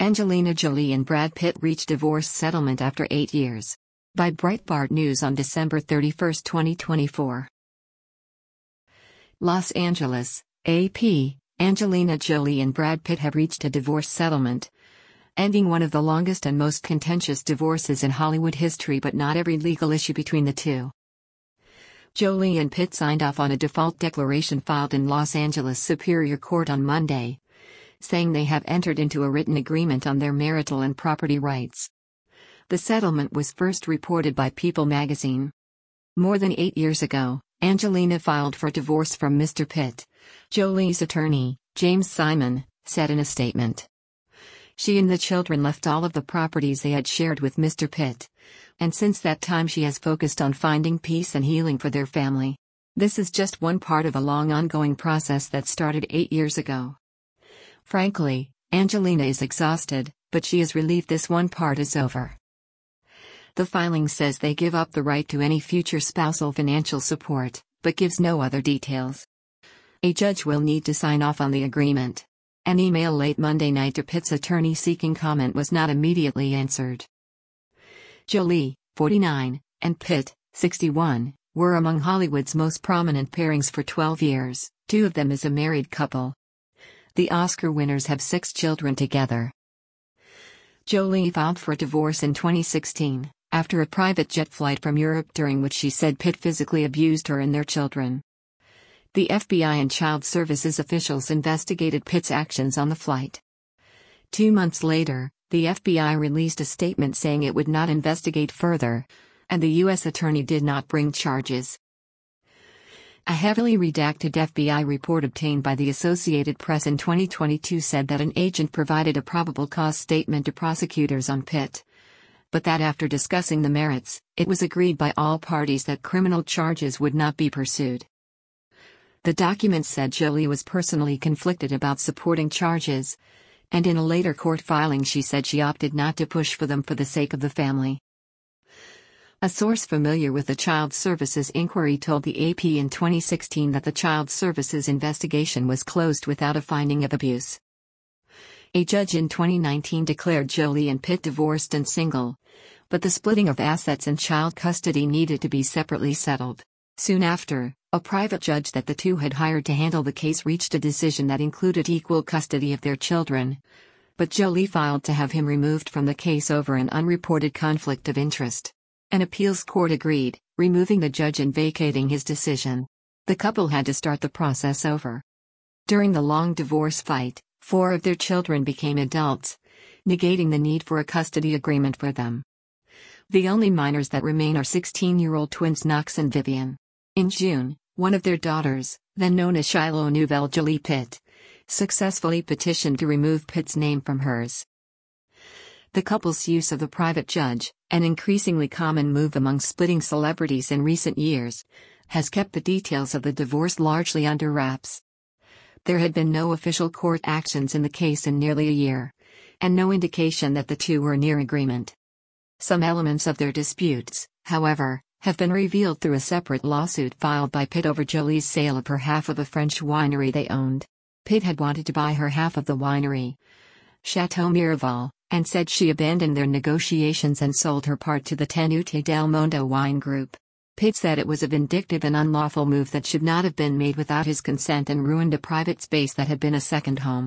Angelina Jolie and Brad Pitt reach divorce settlement after 8 years. By Breitbart News on December 31, 2024. Los Angeles, AP, Angelina Jolie and Brad Pitt have reached a divorce settlement, ending one of the longest and most contentious divorces in Hollywood history, but not every legal issue between the two. Jolie and Pitt signed off on a default declaration filed in Los Angeles Superior Court on Monday, saying they have entered into a written agreement on their marital and property rights. The settlement was first reported by People magazine. More than 8 years ago, Angelina filed for divorce from Mr. Pitt, Jolie's attorney, James Simon, said in a statement. She and the children left all of the properties they had shared with Mr. Pitt, and since that time she has focused on finding peace and healing for their family. This is just one part of a long ongoing process that started 8 years ago. Frankly, Angelina is exhausted, but she is relieved this one part is over. The filing says they give up the right to any future spousal financial support, but gives no other details. A judge will need to sign off on the agreement. An email late Monday night to Pitt's attorney seeking comment was not immediately answered. Jolie, 49, and Pitt, 61, were among Hollywood's most prominent pairings for 12 years, 2 of them as a married couple. The Oscar winners have 6 children together. Jolie filed for divorce in 2016, after a private jet flight from Europe during which she said Pitt physically abused her and their children. The FBI and Child Services officials investigated Pitt's actions on the flight. 2 months later, the FBI released a statement saying it would not investigate further, and the U.S. attorney did not bring charges. A heavily redacted FBI report obtained by the Associated Press in 2022 said that an agent provided a probable cause statement to prosecutors on Pitt, but that after discussing the merits, it was agreed by all parties that criminal charges would not be pursued. The document said Jolie was personally conflicted about supporting charges, and in a later court filing she said she opted not to push for them for the sake of the family. A source familiar with the Child Services inquiry told the AP in 2016 that the Child Services investigation was closed without a finding of abuse. A judge in 2019 declared Jolie and Pitt divorced and single, but the splitting of assets and child custody needed to be separately settled. Soon after, a private judge that the two had hired to handle the case reached a decision that included equal custody of their children, but Jolie filed to have him removed from the case over an unreported conflict of interest. An appeals court agreed, removing the judge and vacating his decision. The couple had to start the process over. During the long divorce fight, 4 of their children became adults, negating the need for a custody agreement for them. The only minors that remain are 16-year-old twins Knox and Vivian. In June, one of their daughters, then known as Shiloh Nouvelle Jolie Pitt, successfully petitioned to remove Pitt's name from hers. The couple's use of the private judge, an increasingly common move among splitting celebrities in recent years, has kept the details of the divorce largely under wraps. There had been no official court actions in the case in nearly a year, and no indication that the two were near agreement. Some elements of their disputes, however, have been revealed through a separate lawsuit filed by Pitt over Jolie's sale of her half of a French winery they owned. Pitt had wanted to buy her half of the winery, Chateau Miraval, and said she abandoned their negotiations and sold her part to the Tenute del Mondo wine group. Pitt said it was a vindictive and unlawful move that should not have been made without his consent and ruined a private space that had been a second home.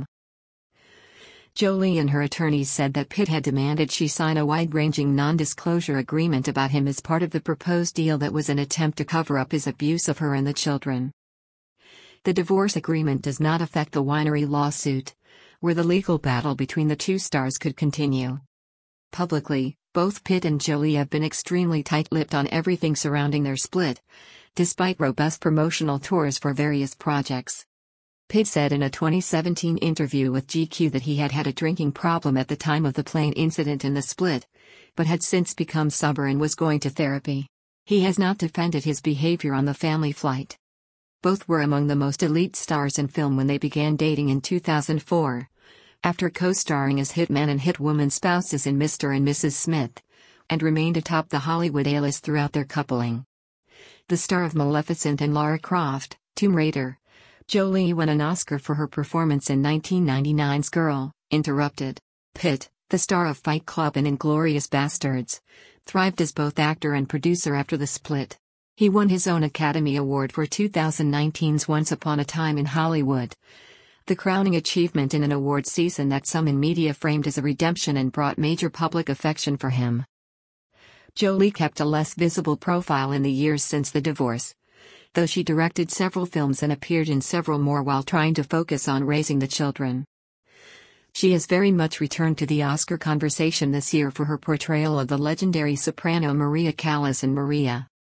Jolie and her attorneys said that Pitt had demanded she sign a wide-ranging non-disclosure agreement about him as part of the proposed deal that was an attempt to cover up his abuse of her and the children. The divorce agreement does not affect the winery lawsuit, where the legal battle between the two stars could continue. Publicly, both Pitt and Jolie have been extremely tight-lipped on everything surrounding their split, despite robust promotional tours for various projects. Pitt said in a 2017 interview with GQ that he had had a drinking problem at the time of the plane incident and the split, but had since become sober and was going to therapy. He has not defended his behavior on the family flight. Both were among the most elite stars in film when they began dating in 2004, after co-starring as hitman and hitwoman spouses in Mr. and Mrs. Smith, and remained atop the Hollywood A-list throughout their coupling. The star of Maleficent and Lara Croft, Tomb Raider, Jolie won an Oscar for her performance in 1999's Girl, Interrupted. Pitt, the star of Fight Club and Inglourious Basterds, thrived as both actor and producer after the split. He won his own Academy Award for 2019's Once Upon a Time in Hollywood, the crowning achievement in an award season that some in media framed as a redemption and brought major public affection for him. Jolie kept a less visible profile in the years since the divorce, though she directed several films and appeared in several more while trying to focus on raising the children. She has very much returned to the Oscar conversation this year for her portrayal of the legendary soprano Maria Callas in Maria.